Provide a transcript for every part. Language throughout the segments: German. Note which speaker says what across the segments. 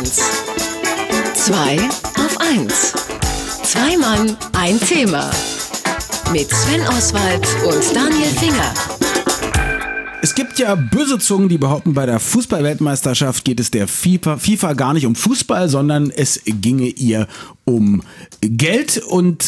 Speaker 1: 1. 2 auf 1. Zwei Mann, ein Thema. Mit Sven Oswald und Daniel Finger.
Speaker 2: Es gibt ja böse Zungen, die behaupten, bei der Fußball-Weltmeisterschaft geht es der FIFA gar nicht um Fußball, sondern es ginge ihr um Geld. Und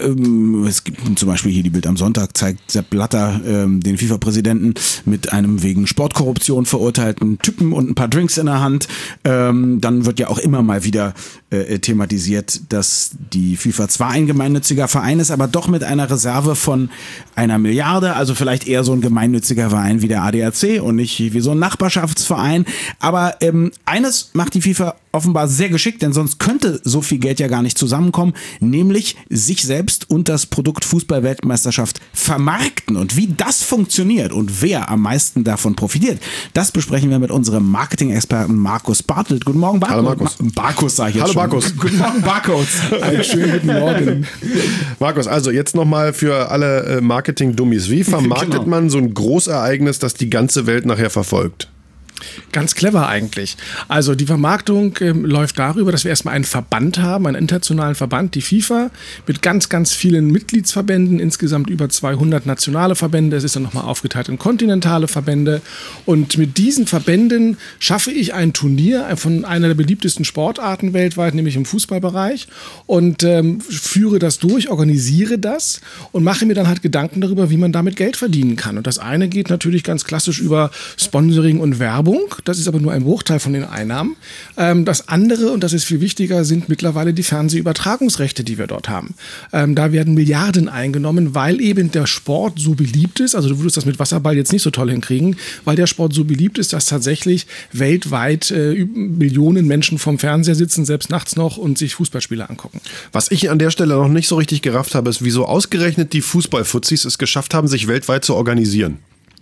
Speaker 2: es gibt zum Beispiel hier die Bild am Sonntag, zeigt Sepp Blatter den FIFA-Präsidenten mit einem wegen Sportkorruption verurteilten Typen und ein paar Drinks in der Hand. Dann wird ja auch immer mal wieder thematisiert, dass die FIFA zwar ein gemeinnütziger Verein ist, aber doch mit einer Reserve von 1 Milliarde, also vielleicht eher so ein gemeinnütziger Verein wie der ADAC und nicht wie so ein Nachbarschaftsverein. Aber eines macht die FIFA offenbar sehr geschickt, denn sonst könnte so viel Geld ja gar nicht zusammenkommen, nämlich sich selbst und das Produkt Fußball-Weltmeisterschaft vermarkten. Und wie das funktioniert und wer am meisten davon profitiert, das besprechen wir mit unserem Marketing-Experten Markus Bartelt. Guten Morgen, Bartelt.
Speaker 3: Hallo Markus.
Speaker 2: Barkus sage ich jetzt
Speaker 3: Hallo
Speaker 2: schon.
Speaker 3: Markus.
Speaker 2: Guten Morgen, Barkus. Einen schönen guten Morgen.
Speaker 3: Markus, also jetzt nochmal für alle Marketing-Dummies. Wie vermarktet man so ein Großereignis, das die ganze Welt nachher verfolgt?
Speaker 4: Ganz clever eigentlich. Also die Vermarktung läuft darüber, dass wir erstmal einen Verband haben, einen internationalen Verband, die FIFA, mit ganz, ganz vielen Mitgliedsverbänden, insgesamt über 200 nationale Verbände. Es ist dann nochmal aufgeteilt in kontinentale Verbände. Und mit diesen Verbänden schaffe ich ein Turnier von einer der beliebtesten Sportarten weltweit, nämlich im Fußballbereich, und führe das durch, organisiere das und mache mir dann halt Gedanken darüber, wie man damit Geld verdienen kann. Und das eine geht natürlich ganz klassisch über Sponsoring und Werbung. Das ist aber nur ein Bruchteil von den Einnahmen. Das andere, und das ist viel wichtiger, sind mittlerweile die Fernsehübertragungsrechte, die wir dort haben. Da werden Milliarden eingenommen, weil eben der Sport so beliebt ist. Also du würdest das mit Wasserball jetzt nicht so toll hinkriegen, weil der Sport so beliebt ist, dass tatsächlich weltweit Millionen Menschen vorm Fernseher sitzen, selbst nachts noch, und sich Fußballspiele angucken.
Speaker 3: Was ich an der Stelle noch nicht so richtig gerafft habe, ist, wieso ausgerechnet die Fußballfuzis es geschafft haben, sich weltweit zu organisieren.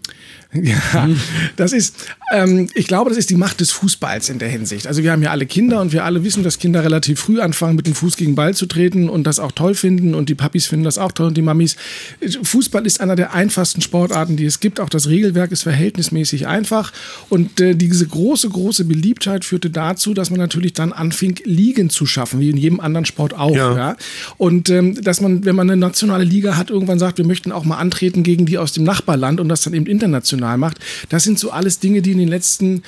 Speaker 4: Ja, das ist, ich glaube, das ist die Macht des Fußballs in der Hinsicht. Also wir haben ja alle Kinder und wir alle wissen, dass Kinder relativ früh anfangen, mit dem Fuß gegen den Ball zu treten und das auch toll finden, und die Papis finden das auch toll und die Mamis. Fußball ist einer der einfachsten Sportarten, die es gibt. Auch das Regelwerk ist verhältnismäßig einfach, und diese große Beliebtheit führte dazu, dass man natürlich dann anfing, Ligen zu schaffen, wie in jedem anderen Sport auch. Ja. Und dass man, wenn man eine nationale Liga hat, irgendwann sagt, wir möchten auch mal antreten gegen die aus dem Nachbarland und das dann eben international macht. Das sind so alles Dinge, die in den letzten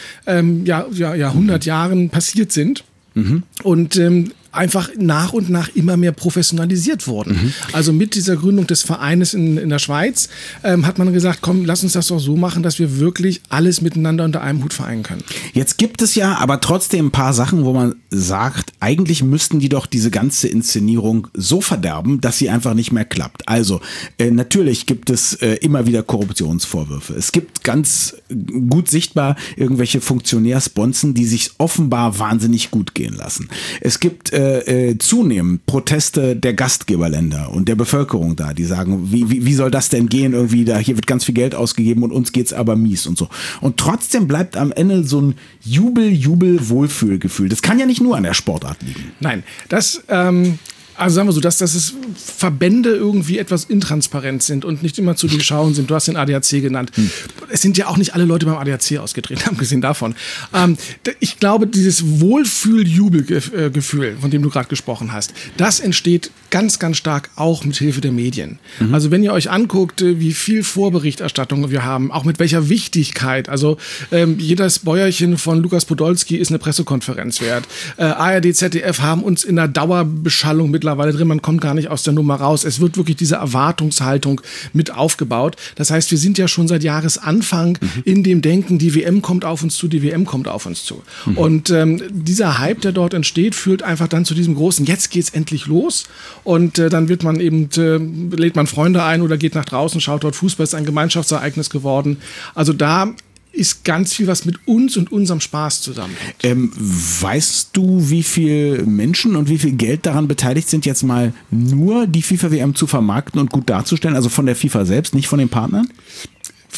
Speaker 4: 100 Jahren passiert sind. Und einfach nach und nach immer mehr professionalisiert wurden. Also mit dieser Gründung des Vereines in der Schweiz hat man gesagt, komm, lass uns das doch so machen, dass wir wirklich alles miteinander unter einem Hut vereinen können.
Speaker 2: Jetzt gibt es ja aber trotzdem ein paar Sachen, wo man sagt, eigentlich müssten die doch diese ganze Inszenierung so verderben, dass sie einfach nicht mehr klappt. Also natürlich gibt es immer wieder Korruptionsvorwürfe. Es gibt ganz gut sichtbar irgendwelche Funktionärsbonzen, die sich offenbar wahnsinnig gut gehen lassen. Es gibt zunehmend Proteste der Gastgeberländer und der Bevölkerung da, die sagen, wie soll das denn gehen? Irgendwie hier wird ganz viel Geld ausgegeben und uns geht's aber mies und so. Und trotzdem bleibt am Ende so ein Wohlfühlgefühl. Das kann ja nicht nur an der Sportart liegen.
Speaker 4: Nein, das also sagen wir so, dass es Verbände irgendwie etwas intransparent sind und nicht immer zu durchschauen sind. Du hast den ADAC genannt. Es sind ja auch nicht alle Leute beim ADAC ausgetreten, abgesehen davon. Ich glaube, dieses Wohlfühl-Jubelgefühl, von dem du gerade gesprochen hast, das entsteht ganz, ganz stark auch mit Hilfe der Medien. Also wenn ihr euch anguckt, wie viel Vorberichterstattung wir haben, auch mit welcher Wichtigkeit. Also jedes Bäuerchen von Lukas Podolski ist eine Pressekonferenz wert. ARD, ZDF haben uns in der Dauerbeschallung mittlerweile drin, man kommt gar nicht aus der Nummer raus. Es wird wirklich diese Erwartungshaltung mit aufgebaut. Das heißt, wir sind ja schon seit Jahresanfang in dem Denken, die WM kommt auf uns zu, die WM kommt auf uns zu. Und dieser Hype, der dort entsteht, führt einfach dann zu diesem großen, jetzt geht's endlich los. Und dann wird man eben, lädt man Freunde ein oder geht nach draußen, schaut dort Fußball, ist ein Gemeinschaftsereignis geworden. Also da ist ganz viel, was mit uns und unserem Spaß zusammenhängt.
Speaker 2: Weißt du, wie viele Menschen und wie viel Geld daran beteiligt sind, jetzt mal nur die FIFA-WM zu vermarkten und gut darzustellen? Also von der FIFA selbst, nicht von den Partnern?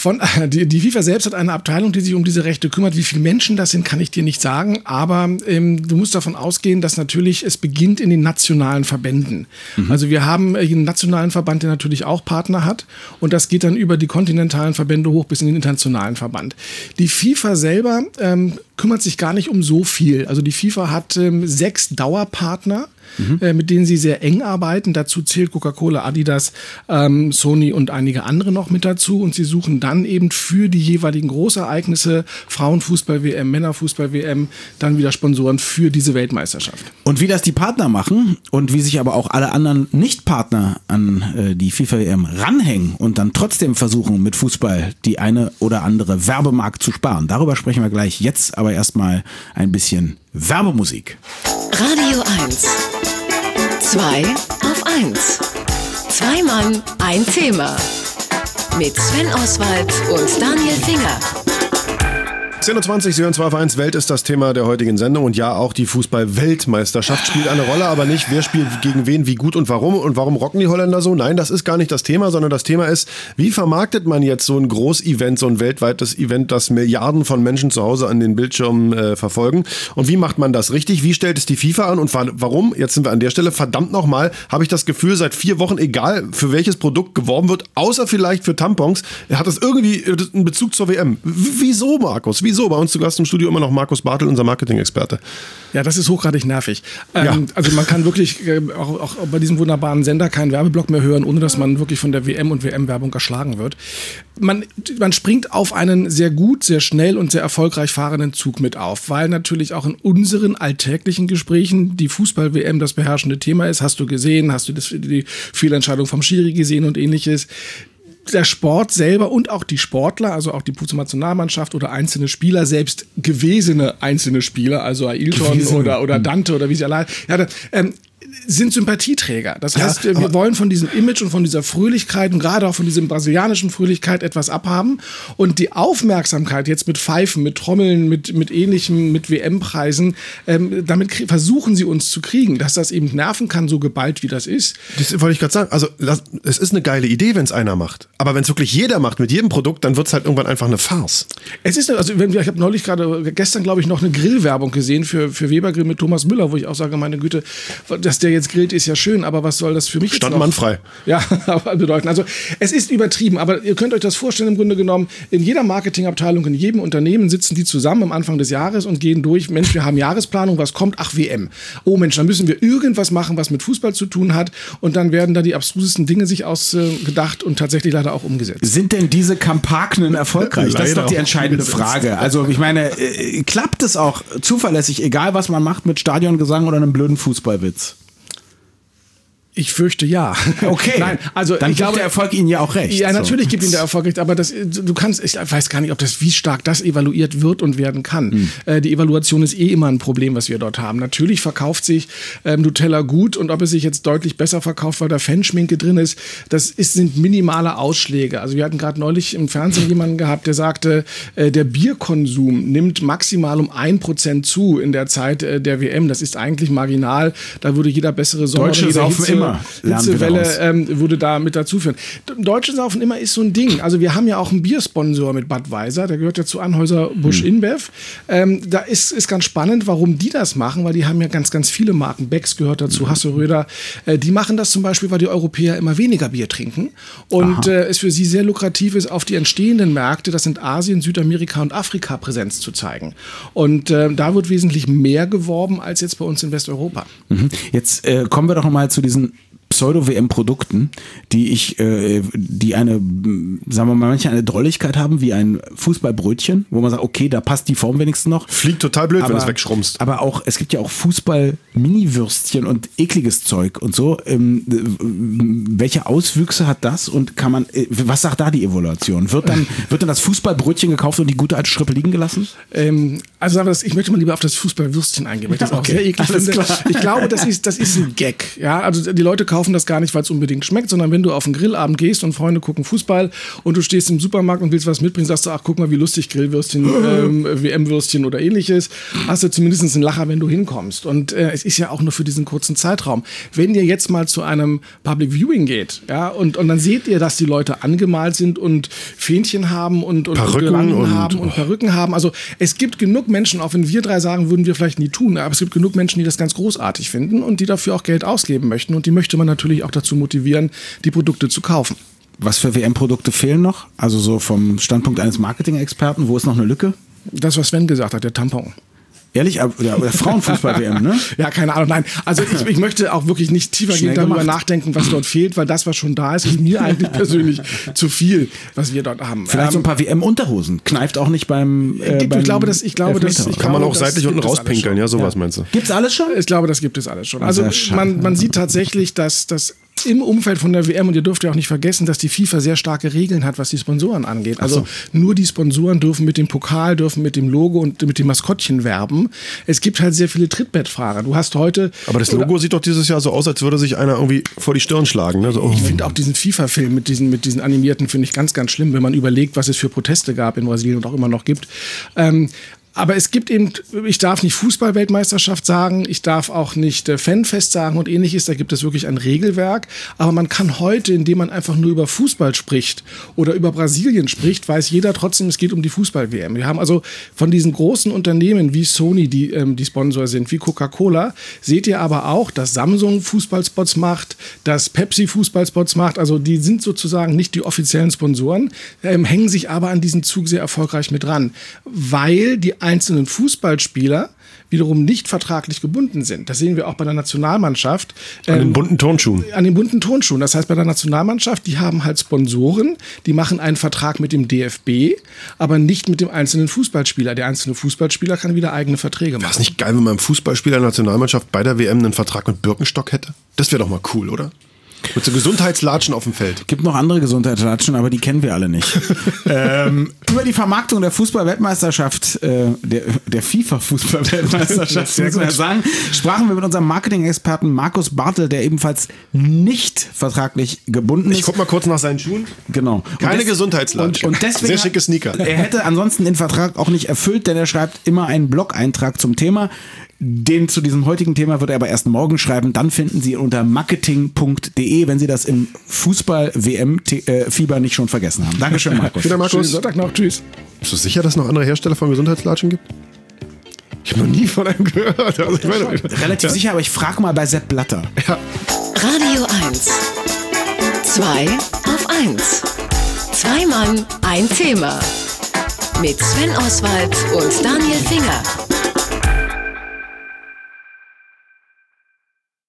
Speaker 4: Die FIFA selbst hat eine Abteilung, die sich um diese Rechte kümmert. Wie viele Menschen das sind, kann ich dir nicht sagen. Aber du musst davon ausgehen, dass natürlich es beginnt in den nationalen Verbänden. Also wir haben einen nationalen Verband, der natürlich auch Partner hat. Und das geht dann über die kontinentalen Verbände hoch bis in den internationalen Verband. Die FIFA selber kümmert sich gar nicht um so viel. Also die FIFA hat 6 Dauerpartner, mit denen sie sehr eng arbeiten. Dazu zählt Coca-Cola, Adidas, Sony und einige andere noch mit dazu. Und sie suchen dann eben für die jeweiligen Großereignisse, Frauenfußball-WM, Männerfußball-WM, dann wieder Sponsoren für diese Weltmeisterschaft.
Speaker 2: Und wie das die Partner machen und wie sich aber auch alle anderen Nicht-Partner an die FIFA-WM ranhängen und dann trotzdem versuchen, mit Fußball die eine oder andere Werbemark zu sparen. Darüber sprechen wir gleich. Jetzt aber erstmal ein bisschen Werbemusik.
Speaker 1: Radio 1. 2 auf 1. 2 Mann, ein Thema. Mit Sven Oswald und Daniel Finger.
Speaker 3: 10:20 Uhr, Sie hören 2 auf 1. Welt ist das Thema der heutigen Sendung. Und ja, auch die Fußball-Weltmeisterschaft spielt eine Rolle, aber nicht, wer spielt gegen wen, wie gut und warum rocken die Holländer so? Nein, das ist gar nicht das Thema, sondern das Thema ist, wie vermarktet man jetzt so ein Groß-Event, so ein weltweites Event, das Milliarden von Menschen zu Hause an den Bildschirmen verfolgen? Und wie macht man das richtig? Wie stellt es die FIFA an? Und warum? Jetzt sind wir an der Stelle. Verdammt nochmal, habe ich das Gefühl, seit 4 Wochen, egal für welches Produkt geworben wird, außer vielleicht für Tampons, hat das irgendwie einen Bezug zur WM. Wieso, Markus? Wieso? Bei uns zu Gast im Studio immer noch Markus Bartel, unser Marketing-Experte.
Speaker 4: Ja, das ist hochgradig nervig. Also man kann wirklich auch bei diesem wunderbaren Sender keinen Werbeblock mehr hören, ohne dass man wirklich von der WM und WM-Werbung erschlagen wird. Man springt auf einen sehr gut, sehr schnell und sehr erfolgreich fahrenden Zug mit auf, weil natürlich auch in unseren alltäglichen Gesprächen die Fußball-WM das beherrschende Thema ist. Hast du gesehen? Hast du die Fehlentscheidung vom Schiri gesehen und ähnliches? Der Sport selber und auch die Sportler, also auch die Nationalmannschaft oder einzelne Spieler, selbst gewesene einzelne Spieler, also Ailton oder Dante oder wie sie alle sind Sympathieträger. Das heißt, wir wollen von diesem Image und von dieser Fröhlichkeit und gerade auch von dieser brasilianischen Fröhlichkeit etwas abhaben. Und die Aufmerksamkeit jetzt mit Pfeifen, mit Trommeln, mit Ähnlichem, mit WM-Preisen, damit versuchen sie uns zu kriegen, dass das eben nerven kann, so geballt wie das ist. Das wollte ich gerade sagen. Also es ist eine geile Idee, wenn es einer macht. Aber wenn es wirklich jeder macht mit jedem Produkt, dann wird es halt irgendwann einfach eine Farce. Es ist, also ich habe neulich gestern, glaube ich, noch eine Grillwerbung gesehen für Weber Grill mit Thomas Müller, wo ich auch sage, meine Güte, dass der jetzt grillt, ist ja schön, aber was soll das für mich
Speaker 3: Stand man frei.
Speaker 4: Ja, bedeuten. Also es ist übertrieben, aber ihr könnt euch das vorstellen im Grunde genommen, in jeder Marketingabteilung, in jedem Unternehmen sitzen die zusammen am Anfang des Jahres und gehen durch, Mensch, wir haben Jahresplanung, was kommt? Ach, WM. Oh Mensch, dann müssen wir irgendwas machen, was mit Fußball zu tun hat und dann werden da die abstrusesten Dinge sich ausgedacht und tatsächlich leider auch umgesetzt.
Speaker 2: Sind denn diese Kampagnen erfolgreich? Das ist doch die entscheidende Frage. Also ich meine, klappt es auch zuverlässig, egal was man macht mit Stadiongesang oder einem blöden Fußballwitz?
Speaker 4: Ich fürchte ja.
Speaker 2: Okay. Nein, also dann gibt der Erfolg Ihnen ja auch recht.
Speaker 4: Ja, natürlich gibt Ihnen der Erfolg recht, aber ich weiß gar nicht, wie stark das evaluiert wird und werden kann. Die Evaluation ist immer ein Problem, was wir dort haben. Natürlich verkauft sich Nutella gut und ob es sich jetzt deutlich besser verkauft, weil da Fanschminke drin ist, sind minimale Ausschläge. Also wir hatten gerade neulich im Fernsehen jemanden gehabt, der sagte, der Bierkonsum nimmt maximal um 1% zu in der Zeit der WM. Das ist eigentlich marginal. Da würde jeder bessere Sommer
Speaker 2: Deutsche saufen immer.
Speaker 4: Hitzewelle würde da mit dazu führen. Deutsche Saufen immer ist so ein Ding. Also wir haben ja auch einen Biersponsor mit Budweiser, der gehört ja zu Anheuser-Busch InBev. Da ist ganz spannend, warum die das machen, weil die haben ja ganz, ganz viele Marken. Becks gehört dazu, Hasse-Röder. Die machen das zum Beispiel, weil die Europäer immer weniger Bier trinken und es für sie sehr lukrativ ist, auf die entstehenden Märkte, das sind Asien, Südamerika und Afrika, Präsenz zu zeigen. Und da wird wesentlich mehr geworben als jetzt bei uns in Westeuropa.
Speaker 2: Jetzt kommen wir doch mal zu diesen Pseudo-WM-Produkten, die eine, sagen wir mal, manche eine Drolligkeit haben, wie ein Fußballbrötchen, wo man sagt, okay, da passt die Form wenigstens noch.
Speaker 3: Fliegt total blöd, wenn du es wegschrumpfst.
Speaker 2: Aber auch, es gibt ja auch Fußball-Mini-Würstchen und ekliges Zeug und so. Welche Auswüchse hat das und was sagt da die Evaluation? Wird dann das Fußballbrötchen gekauft und die gute alte Schrippe liegen gelassen?
Speaker 4: Also ich möchte mal lieber auf das Fußballwürstchen eingehen, weil ich das auch sehr eklig finde. Klar. Ich glaube, das ist ein Gag. Ja? Also die Leute kaufen das gar nicht, weil es unbedingt schmeckt, sondern wenn du auf einen Grillabend gehst und Freunde gucken Fußball und du stehst im Supermarkt und willst was mitbringen, sagst du, ach guck mal, wie lustig, Grillwürstchen, WM-Würstchen oder ähnliches, hast du zumindest einen Lacher, wenn du hinkommst. Und es ist ja auch nur für diesen kurzen Zeitraum. Wenn ihr jetzt mal zu einem Public Viewing geht, ja, und dann seht ihr, dass die Leute angemalt sind und Fähnchen haben und Perücken haben. Also es gibt genug Menschen, auch wenn wir drei sagen, würden wir vielleicht nie tun, aber es gibt genug Menschen, die das ganz großartig finden und die dafür auch Geld ausgeben möchten. Und die möchte man natürlich auch dazu motivieren, die Produkte zu kaufen.
Speaker 2: Was für WM-Produkte fehlen noch? Also so vom Standpunkt eines Marketing-Experten, wo ist noch eine Lücke?
Speaker 4: Das, was Sven gesagt hat, der Tampon.
Speaker 2: Ehrlich? Oder Frauenfußball-WM, ne?
Speaker 4: Ja, keine Ahnung, nein. Also ich möchte auch wirklich nicht tiefergehend darüber nachdenken, was dort fehlt, weil das, was schon da ist mir eigentlich persönlich zu viel, was wir dort haben.
Speaker 2: Vielleicht so ein paar WM-Unterhosen. Kneift auch nicht beim
Speaker 3: kann man auch seitlich unten rauspinkeln, ja, sowas meinst du?
Speaker 2: Gibt's alles schon?
Speaker 4: Ich glaube, das gibt es alles schon. Also man sieht tatsächlich, dass das im Umfeld von der WM, und ihr dürft ja auch nicht vergessen, dass die FIFA sehr starke Regeln hat, was die Sponsoren angeht. Also nur die Sponsoren dürfen mit dem Pokal, dürfen mit dem Logo und mit dem Maskottchen werben. Es gibt halt sehr viele Trittbettfahrer. Du hast heute...
Speaker 3: Aber das Logo sieht doch dieses Jahr so aus, als würde sich einer irgendwie vor die Stirn schlagen. Ne? So,
Speaker 4: Ich finde auch diesen FIFA-Film mit diesen animierten, finde ich ganz, ganz schlimm, wenn man überlegt, was es für Proteste gab in Brasilien und auch immer noch gibt. Aber es gibt eben, ich darf nicht Fußball-Weltmeisterschaft sagen, ich darf auch nicht Fanfest sagen und ähnliches, da gibt es wirklich ein Regelwerk. Aber man kann heute, indem man einfach nur über Fußball spricht oder über Brasilien spricht, weiß jeder trotzdem, es geht um die Fußball-WM. Wir haben also von diesen großen Unternehmen wie Sony, die Sponsor sind, wie Coca-Cola, seht ihr aber auch, dass Samsung Fußballspots macht, dass Pepsi Fußballspots macht. Also die sind sozusagen nicht die offiziellen Sponsoren, hängen sich aber an diesen Zug sehr erfolgreich mit dran, weil die einzelnen Fußballspieler wiederum nicht vertraglich gebunden sind. Das sehen wir auch bei der Nationalmannschaft.
Speaker 3: An den bunten Turnschuhen.
Speaker 4: An den bunten Turnschuhen. Das heißt, bei der Nationalmannschaft, die haben halt Sponsoren, die machen einen Vertrag mit dem DFB, aber nicht mit dem einzelnen Fußballspieler. Der einzelne Fußballspieler kann wieder eigene Verträge machen.
Speaker 3: Wäre es nicht geil, wenn man einem Fußballspieler der Nationalmannschaft bei der WM einen Vertrag mit Birkenstock hätte? Das wäre doch mal cool, oder? Mit so Gesundheitslatschen auf dem Feld.
Speaker 2: Gibt noch andere Gesundheitslatschen, aber die kennen wir alle nicht. Über die Vermarktung der Fußball-Weltmeisterschaft, der FIFA-Fußball-Weltmeisterschaft, muss man sagen, sprachen wir mit unserem Marketing-Experten Markus Bartel, der ebenfalls nicht vertraglich gebunden ist.
Speaker 3: Ich guck mal kurz nach seinen Schuhen.
Speaker 2: Genau.
Speaker 3: Keine Gesundheitslatschen.
Speaker 2: Und deswegen
Speaker 3: sehr schicke Sneaker.
Speaker 2: Er hätte ansonsten den Vertrag auch nicht erfüllt, denn er schreibt immer einen Blog-Eintrag zum Thema. Den zu diesem heutigen Thema wird er aber erst morgen schreiben. Dann finden Sie unter marketing.de, wenn Sie das im Fußball-WM-Fieber nicht schon vergessen haben. Dankeschön, Markus.
Speaker 3: Vielen Dank, Markus.
Speaker 4: Schönen Sonntag noch. Tschüss.
Speaker 3: Bist du sicher, dass es noch andere Hersteller von Gesundheitslatschen gibt? Ich habe noch nie von einem gehört. Also ich meine,
Speaker 2: relativ sicher, aber ich frage mal bei Sepp Blatter.
Speaker 3: Ja.
Speaker 1: Radio 1. 2 auf 1. Zwei Mann, ein Thema. Mit Sven Oswald und Daniel Finger.